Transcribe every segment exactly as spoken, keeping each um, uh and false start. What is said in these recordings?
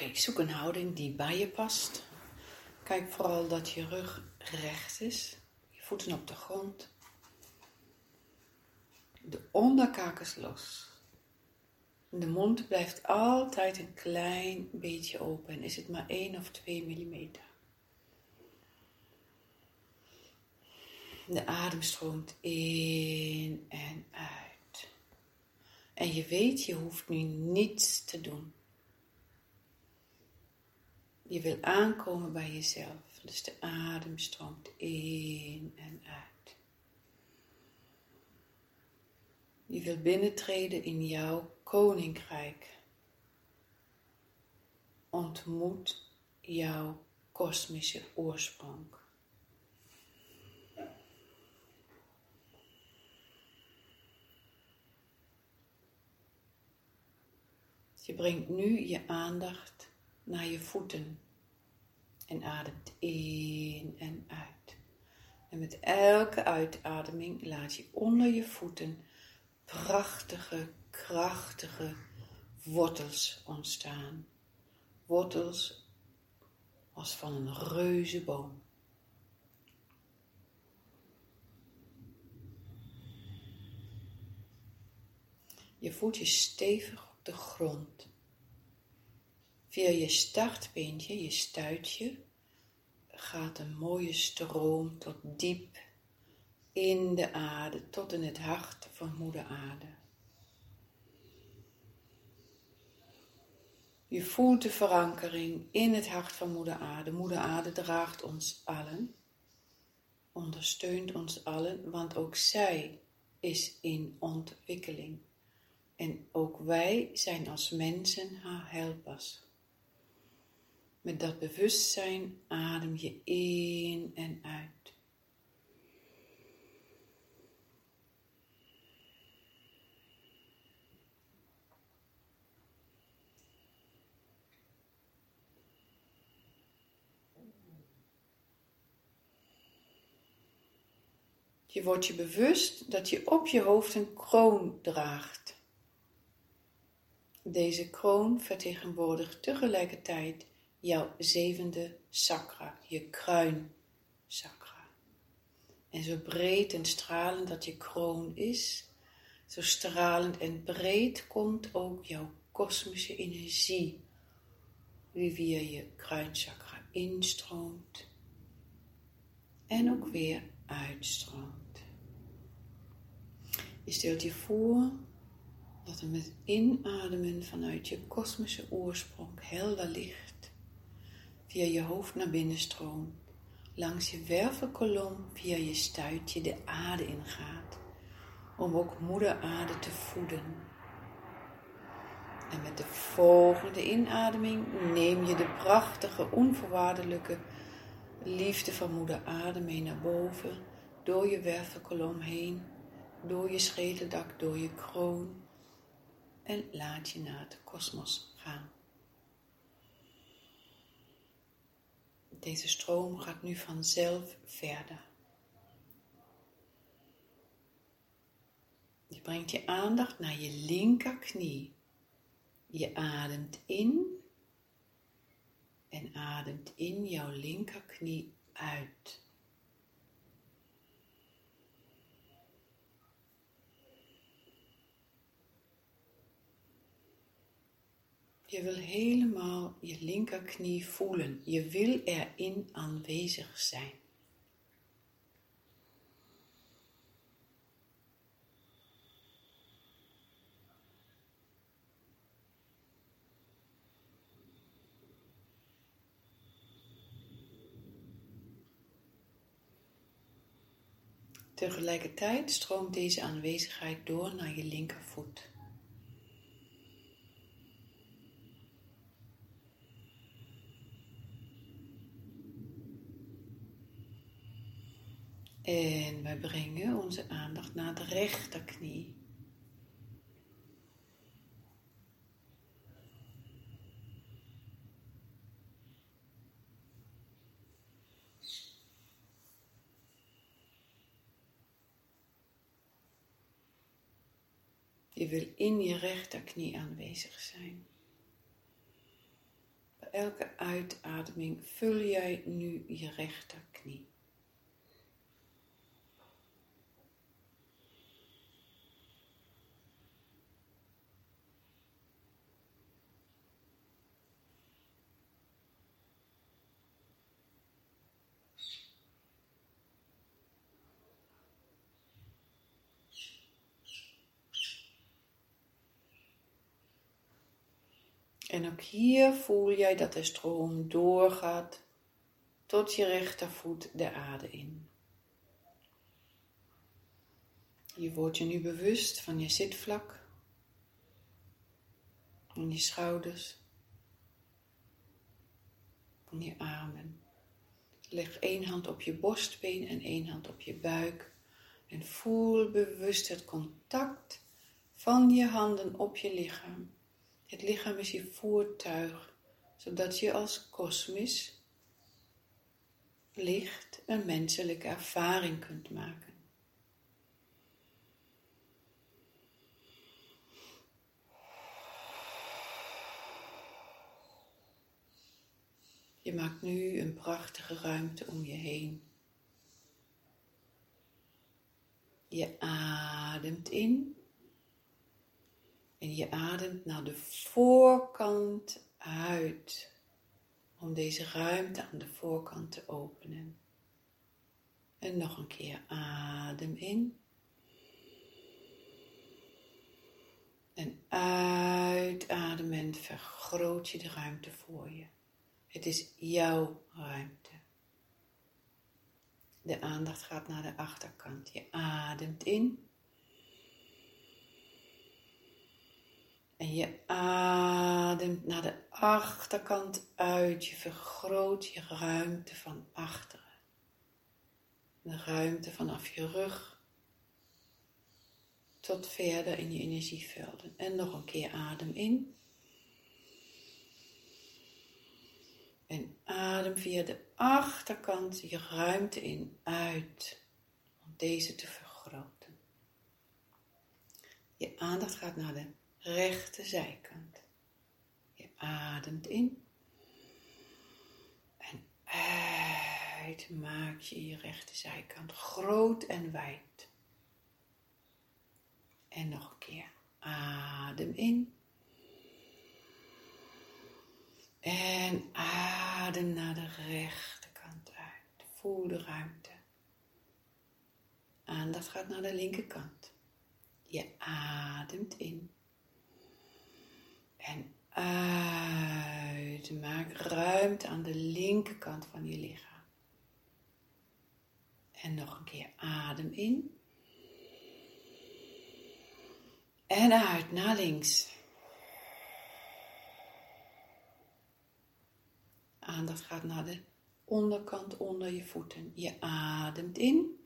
Oké, zoek een houding die bij je past. Kijk vooral dat je rug recht is. Je voeten op de grond. De onderkaak is los. De mond blijft altijd een klein beetje open. Is het maar één of twee millimeter. De adem stroomt in en uit. En je weet, je hoeft nu niets te doen. Je wil aankomen bij jezelf. Dus de adem stroomt in en uit. Je wil binnentreden in jouw koninkrijk. Ontmoet jouw kosmische oorsprong. Je brengt nu je aandacht naar je voeten en ademt in en uit. En met elke uitademing laat je onder je voeten prachtige, krachtige wortels ontstaan. Wortels als van een reuzenboom. Je voelt je stevig op de grond. Via je startbeentje, je stuitje, gaat een mooie stroom tot diep in de aarde, tot in het hart van moeder aarde. Je voelt de verankering in het hart van moeder aarde. Moeder aarde draagt ons allen, ondersteunt ons allen, want ook zij is in ontwikkeling. En ook wij zijn als mensen haar helpers. Met dat bewustzijn adem je in en uit. Je wordt je bewust dat je op je hoofd een kroon draagt. Deze kroon vertegenwoordigt tegelijkertijd jouw zevende chakra, je kruinchakra. En zo breed en stralend dat je kroon is, zo stralend en breed komt ook jouw kosmische energie, die via je kruinchakra instroomt en ook weer uitstroomt. Je stelt je voor dat er met inademen vanuit je kosmische oorsprong helder licht via je hoofd naar binnen stroomt, langs je wervelkolom via je stuitje de aarde ingaat, om ook moeder aarde te voeden. En met de volgende inademing neem je de prachtige, onvoorwaardelijke liefde van moeder aarde mee naar boven, door je wervelkolom heen, door je schedeldak, door je kroon, en laat je naar de kosmos gaan. Deze stroom gaat nu vanzelf verder. Je brengt je aandacht naar je linkerknie. Je ademt in en ademt in jouw linkerknie uit. Je wil helemaal je linkerknie voelen. Je wil erin aanwezig zijn. Tegelijkertijd stroomt deze aanwezigheid door naar je linkervoet. En wij brengen onze aandacht naar de rechterknie. Je wil in je rechterknie aanwezig zijn. elke uitademing vul jij nu je rechterknie. En ook hier voel jij dat de stroom doorgaat tot je rechtervoet de aarde in. Je wordt je nu bewust van je zitvlak, van je schouders, van je armen. Leg één hand op je borstbeen en één hand op je buik en voel bewust het contact van je handen op je lichaam. Het lichaam is je voertuig, zodat je als kosmisch licht een menselijke ervaring kunt maken. Je maakt nu een prachtige ruimte om je heen. Je ademt in. En je ademt naar de voorkant uit. Om deze ruimte aan de voorkant te openen. En nog een keer adem in. En uitademend vergroot je de ruimte voor je. Het is jouw ruimte. De aandacht gaat naar de achterkant. Je ademt in. En je ademt naar de achterkant uit. Je vergroot je ruimte van achteren. De ruimte vanaf je rug tot verder in je energievelden. En nog een keer adem in. En adem via de achterkant je ruimte in uit. Om deze te vergroten. Je aandacht gaat naar de rechte zijkant. Je ademt in. En uit maak je je rechte zijkant groot en wijd. En nog een keer. Adem in. En adem naar de rechterkant uit. Voel de ruimte. Aandacht gaat naar de linkerkant. Je ademt in. En uit. Maak ruimte aan de linkerkant van je lichaam. En nog een keer adem in. En uit naar links. Aandacht gaat naar de onderkant onder je voeten. Je ademt in.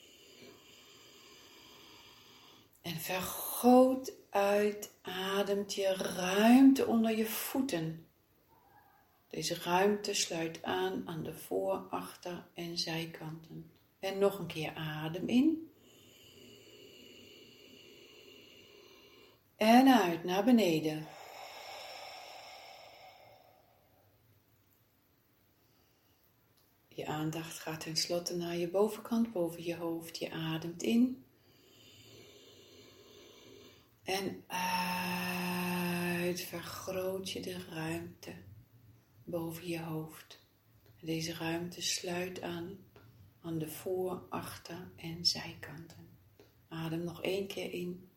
En vergroot uit, ademt je ruimte onder je voeten. Deze ruimte sluit aan aan de voor-, achter- en zijkanten. En nog een keer adem in. En uit naar beneden. Je aandacht gaat tenslotte naar je bovenkant, boven je hoofd. Je ademt in. En uit vergroot je de ruimte boven je hoofd. Deze ruimte sluit aan aan de voor-, achter- en zijkanten. Adem nog één keer in.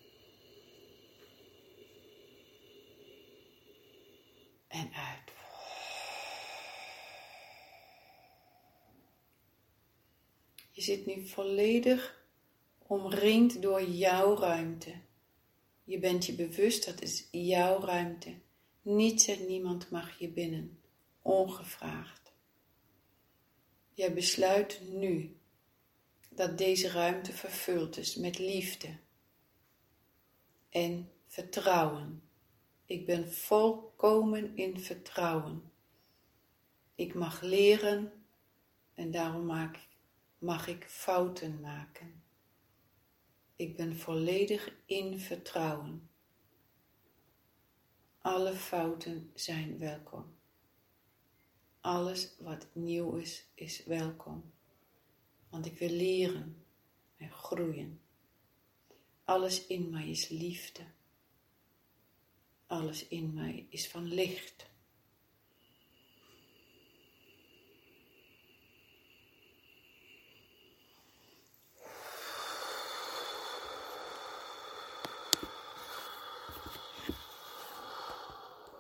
En uit. Je zit nu volledig omringd door jouw ruimte. Je bent je bewust, dat is jouw ruimte. Niets en niemand mag je binnen, ongevraagd. Jij besluit nu dat deze ruimte vervuld is met liefde en vertrouwen. Ik ben volkomen in vertrouwen. Ik mag leren en daarom maak, mag ik fouten maken. Ik ben volledig in vertrouwen. Alle fouten zijn welkom. alles wat nieuw is, is welkom. Want ik wil leren en groeien. Alles in mij is liefde. Alles in mij is van licht.